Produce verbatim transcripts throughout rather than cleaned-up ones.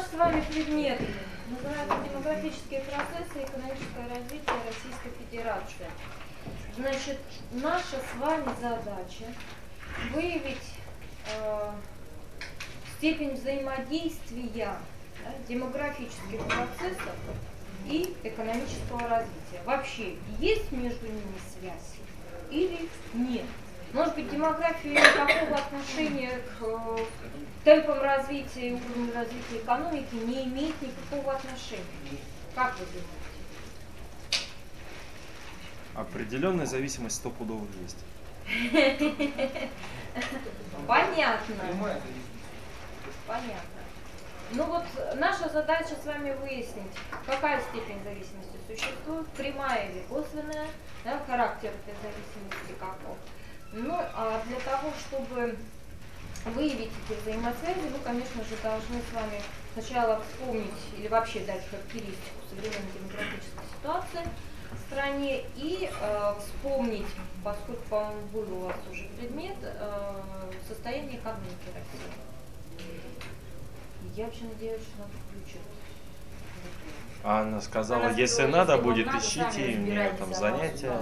Наш с вами предмет называется «Демографические процессы и экономическое развитие Российской Федерации». Значит, наша с вами задача выявить э, степень взаимодействия, да, демографических процессов и экономического развития. Вообще, есть между ними связь или нет? Может быть, демография никакого отношения к э, темпам развития и уровню развития экономики не имеет никакого отношения. Как вы думаете? Определенная зависимость стопудово есть. Понятно. Понятно. Ну вот наша задача с вами выяснить, какая степень зависимости существует, прямая или косвенная, да, характер этой зависимости каков. Ну, а для того, чтобы выявить эти взаимосвязи, вы, конечно же, должны с вами сначала вспомнить или вообще дать характеристику современной демографической ситуации в стране и э, вспомнить, поскольку, по-моему, был у вас уже предмет, э, состояние экономики России. Я очень надеюсь, что нас включат. А она сказала, она если сказала, надо если будет, надо, ищите, у меня там занятия.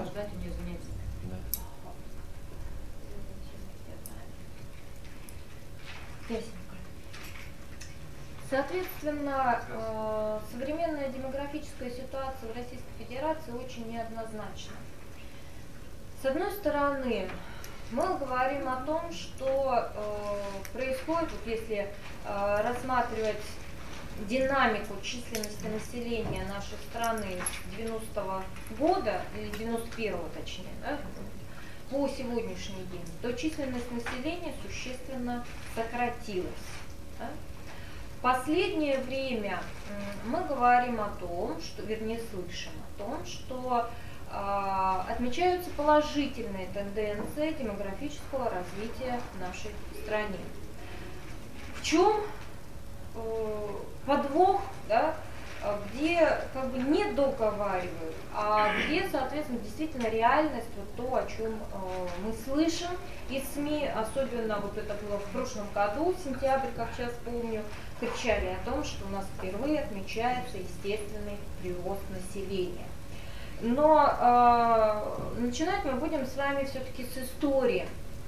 Соответственно, э, современная демографическая ситуация в Российской Федерации очень неоднозначна. С одной стороны, мы говорим о том, что э, происходит, вот если э, рассматривать динамику численности населения нашей страны с девяностого года, или девяносто первого точнее, да, по сегодняшний день, то численность населения существенно сократилась. Да? В последнее время мы говорим о том, что, вернее, слышим о том, что э, отмечаются положительные тенденции демографического развития в нашей стране. В чем э, подвох, да, где как бы не договаривают, а где, соответственно, действительно реальность, вот то, о чем э, мы слышим из СМИ, особенно вот это было в прошлом году, в сентябре, как сейчас помню, кричали о том, что у нас впервые отмечается естественный прирост населения. Но э, начинать мы будем с вами все-таки с истории.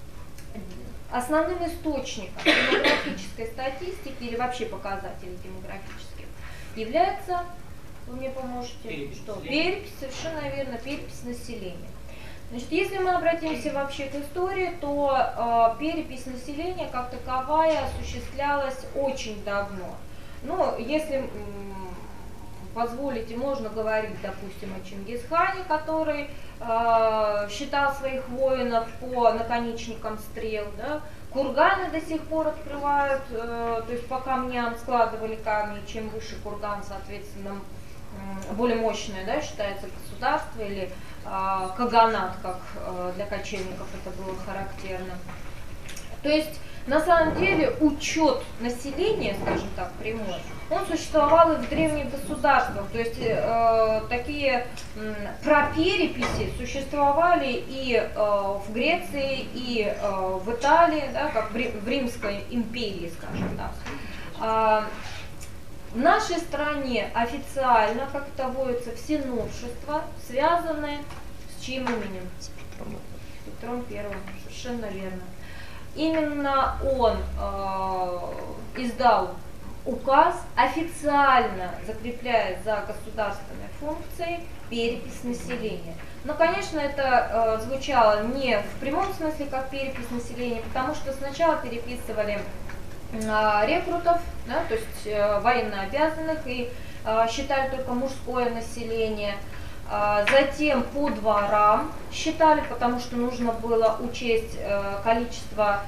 Основным источником демографической статистики или вообще показателей демографических является, вы мне поможете, перепись что? Перепись, совершенно верно, перепись населения. Значит, если мы обратимся вообще к истории, то э, перепись населения как таковая осуществлялась очень давно. Ну, если м, позволите, можно говорить, допустим, о Чингисхане, который э, считал своих воинов по наконечникам стрел, да? Курганы до сих пор открывают, э, то есть по камням складывали камни, чем выше курган, соответственно, э, более мощное, да, считается государство, или э, каганат, как э, для кочевников это было характерно. То есть, на самом деле, учет населения, скажем так, прямой, он существовал и в древних государствах. То есть, э, такие э, пропереписи существовали и э, в Греции, и э, в Италии, да, как в, в Римской империи, скажем так. А, в нашей стране официально, как это водится, все новшества связаны с чьим именем? С Петром. Петром Первым, совершенно верно. Именно он э, издал указ, официально закрепляет за государственной функцией перепись населения. Но, конечно, это э, звучало не в прямом смысле как перепись населения, потому что сначала переписывали э, рекрутов, да, то есть э, военнообязанных, и э, считали только мужское население. Затем по дворам считали, потому что нужно было учесть э, количество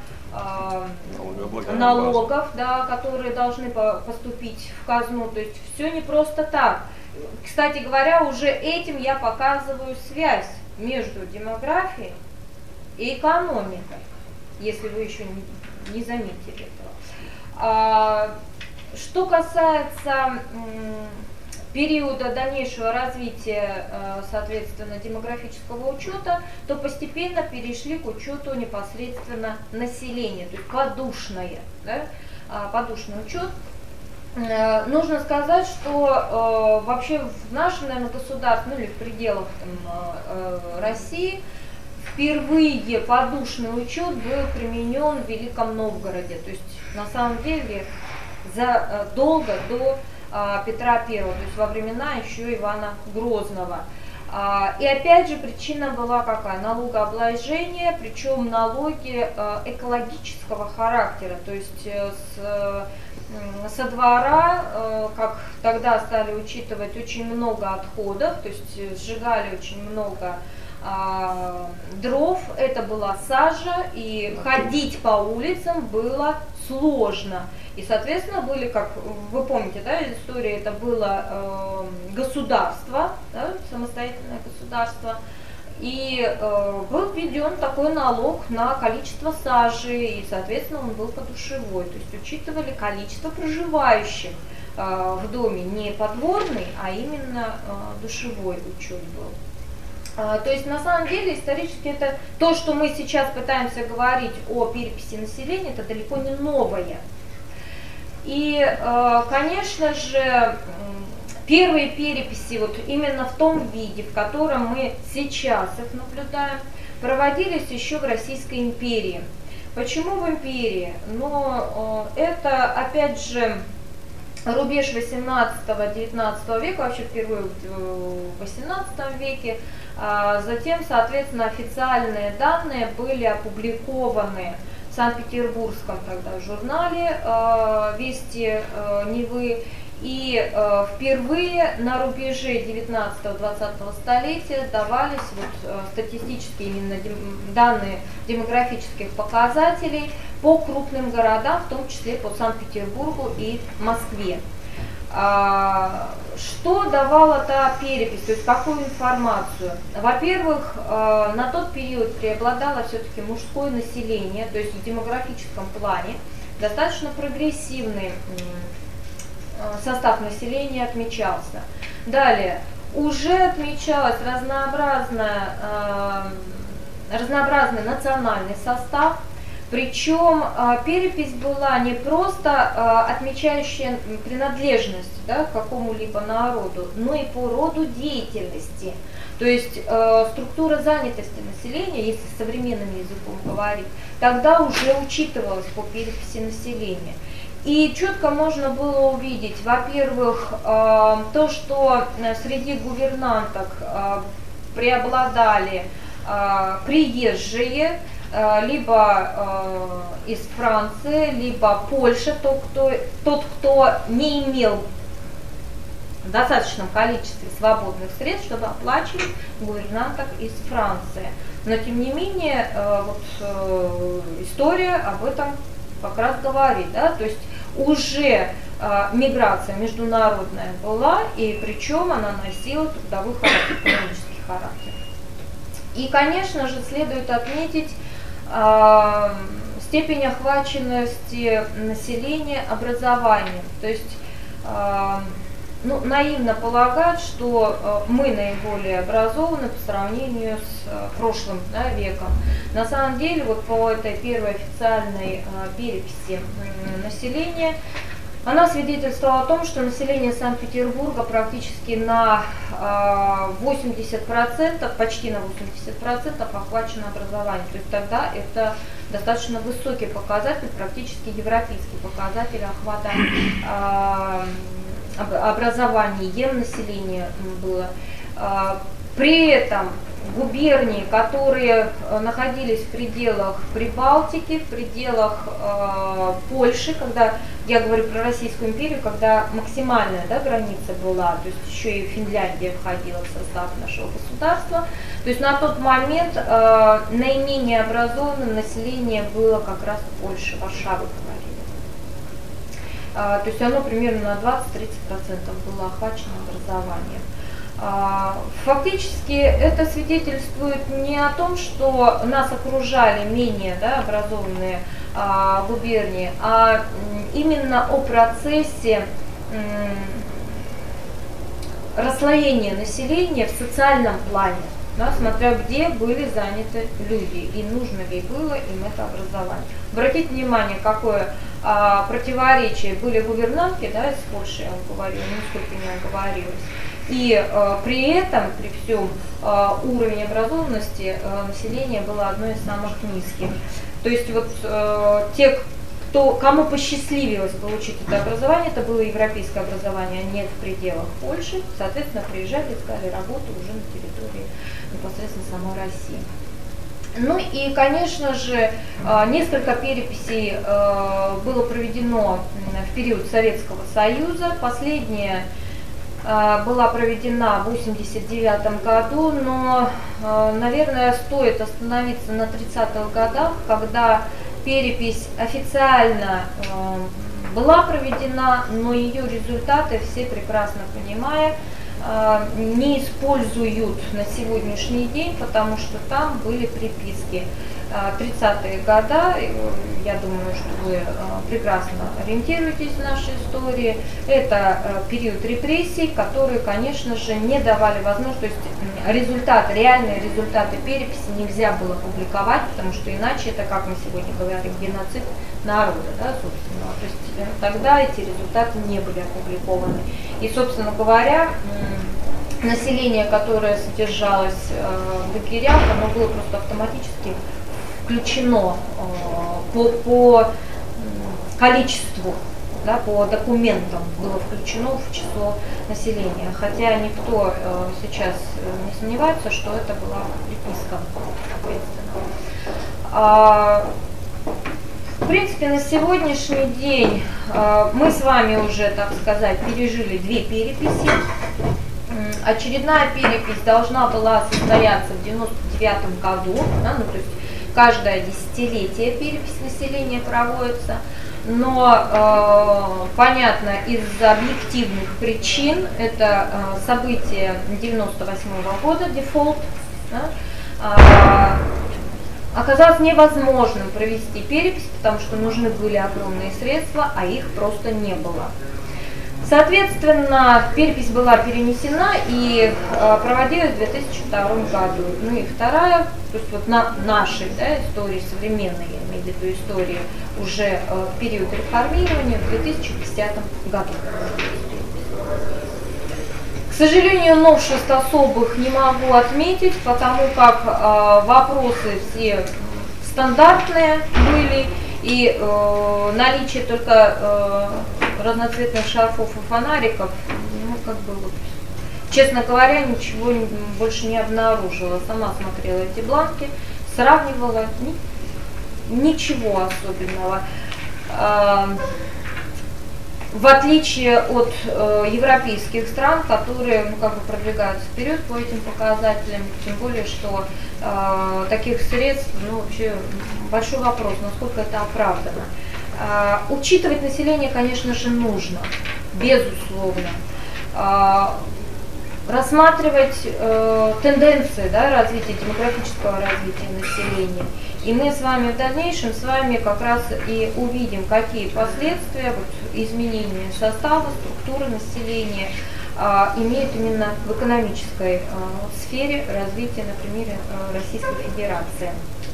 э, налогов, да, которые должны по поступить в казну. То есть все не просто так. Кстати говоря, уже этим я показываю связь между демографией и экономикой, если вы еще не, не заметили этого. А, что касается периода дальнейшего развития, соответственно, демографического учета, то постепенно перешли к учету непосредственно населения, то есть подушное, да, подушный учет. нужно сказать, что э, вообще в нашем, наверное, государстве, ну или в пределах там, э, России, впервые подушный учет был применен в Великом Новгороде. То есть на самом деле задолго до э, Петра Первого, то есть во времена еще Ивана Грозного. А, и опять же причина была какая? Налогообложение, причем налоги э, экологического характера, то есть э, с, э, со двора, э, как тогда стали учитывать, очень много отходов, то есть сжигали очень много а, дров, это была сажа, и ходить по улицам было сложно. И, соответственно, были, как вы помните, да, из истории, это было э, государство, да, самостоятельное государство, и э, был введен такой налог на количество сажи, и, соответственно, он был подушевой, то есть учитывали количество проживающих э, в доме, не подворный, а именно э, душевой учет был. То есть на самом деле исторически это то, что мы сейчас пытаемся говорить о переписи населения, это далеко не новое. И, конечно же, первые переписи вот именно в том виде, в котором мы сейчас их наблюдаем, проводились еще в Российской империи. Почему в империи? Но это, опять же, рубеж восемнадцатого-девятнадцатого века, вообще впервые в восемнадцатом веке. Затем, соответственно, официальные данные были опубликованы в Санкт-Петербургском тогда журнале «Вести Невы». И впервые на рубеже девятнадцатого-двадцатого столетия давались вот статистические именно данные демографических показателей по крупным городам, в том числе по Санкт-Петербургу и Москве. Что давала та перепись, то есть какую информацию? Во-первых, на тот период преобладало все-таки мужское население, то есть в демографическом плане достаточно прогрессивный состав населения отмечался. Далее, уже отмечалась разнообразная, разнообразный национальный состав. Причем э, перепись была не просто э, отмечающая принадлежность, да, к какому-либо народу, но и по роду деятельности. То есть э, структура занятости населения, если современным языком говорить, тогда уже учитывалась по переписи населения. И четко можно было увидеть, во-первых, э, то, что среди гувернанток э, преобладали э, приезжие, либо э, из Франции, либо Польши, тот кто, тот, кто не имел в достаточном количестве свободных средств, чтобы оплачивать гувернанток из Франции. Но тем не менее, э, вот, э, история об этом как раз говорит, да? То есть уже э, миграция международная была, и причем она носила трудовой характер, экономический характер. И, конечно же, следует отметить э, степень охваченности населения образованием. То есть э, ну, наивно полагать, что э, мы наиболее образованы по сравнению с э, прошлым, да, веком. На самом деле, вот по этой первой официальной э, переписи э, населения, она свидетельствовала о том, что население Санкт-Петербурга практически на восемьдесят процентов, почти на восемьдесят процентов охвачено образованием. То есть тогда это достаточно высокий показатель, практически европейский показатель охвата образованием населения было. При этом губернии, которые находились в пределах Прибалтики, в пределах э, Польши, когда я говорю про Российскую империю, когда максимальная, да, граница была, то есть еще и Финляндия входила в состав нашего государства, то есть на тот момент э, наименее образованным население было как раз в Польше, Варшавы говорили. Э, то есть оно примерно на двадцать-тридцать процентов было охвачено образованием. Фактически это свидетельствует не о том, что нас окружали менее, да, образованные а, губернии, а именно о процессе м, расслоения населения в социальном плане. да, смотря где были заняты люди и нужно ли было им это образование. Обратите внимание, какое а, противоречие. Были гувернантки, да, из Польши, я вам говорила, нисколько не оговорилась. И а, при этом, при всем, а, уровень образованности а, населения был одной из самых низких. То есть вот а, те, кто, кому посчастливилось получить это образование, это было европейское образование, а не в пределах Польши, соответственно, приезжали, искали работу уже на территории непосредственно самой России. Ну и, конечно же, несколько переписей было проведено в период Советского Союза. Последняя была проведена в восемьдесят девятом году, но, наверное, стоит остановиться на тридцатых годах, когда перепись официально была проведена, но ее результаты, все прекрасно понимая, не используют на сегодняшний день, потому что там были приписки. тридцатые годы, я думаю, что вы прекрасно ориентируетесь в нашей истории, это период репрессий, которые, конечно же, не давали возможность, то есть результаты, реальные результаты переписи нельзя было публиковать, потому что иначе это, как мы сегодня говорим, геноцид народа, да, собственно. То есть тогда эти результаты не были опубликованы. И, собственно говоря, население, которое содержалось в лагерях, оно было просто автоматически включено по, по количеству, да, по документам было включено в число населения. Хотя никто сейчас не сомневается, что это была приписка, соответственно. В принципе, на сегодняшний день мы с вами уже, так сказать, пережили две переписи. Очередная перепись должна была состояться в девяносто девятом году, да, ну, то есть каждое десятилетие перепись населения проводится, но, э, понятно, из-за объективных причин это э, событие девяносто восьмого года, дефолт, да, э, оказалось невозможным провести перепись, потому что нужны были огромные средства, а их просто не было. Соответственно, перепись была перенесена и э, проводилась в две тысячи втором году. Ну и вторая, то есть вот на нашей, да, истории современной, я имею в виду истории уже э, в период реформирования в две тысячи десятом году. К сожалению, новшеств особых не могу отметить, потому как э, вопросы все стандартные были, и э, наличие только э, разноцветных шарфов и фонариков, ну, как бы, вот, честно говоря, ничего больше не обнаружила. Сама смотрела эти бланки, сравнивала, ни, ничего особенного. Э, в отличие от э, европейских стран, которые, ну, как бы продвигаются вперед по этим показателям, тем более, что э, таких средств, ну, вообще большой вопрос, насколько это оправдано. Э, учитывать население, конечно же, нужно, безусловно. Э, рассматривать э, тенденции, да, развития, демографического развития населения. И мы с вами в дальнейшем с вами как раз и увидим, какие последствия вот, изменения состава, структуры населения а, имеют именно в экономической а, сфере развития, на примере а, Российской Федерации.